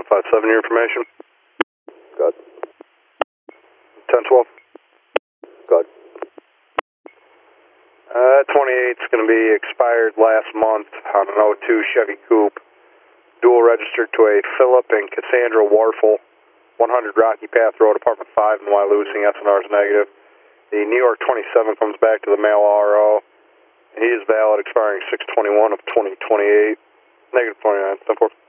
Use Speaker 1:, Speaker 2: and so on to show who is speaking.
Speaker 1: 157, your information.
Speaker 2: Good.
Speaker 1: 1012.
Speaker 2: Good.
Speaker 1: 28 is going to be expired last month on an 02 Chevy Coupe. Dual registered to a Philip and Cassandra Warfel, 100 Rocky Path Road, apartment 5 in Wyalusing. SNR is negative. The New York 27 comes back to the mail RO. He is valid, expiring 6/21 of 2028. Negative 29. 10-4.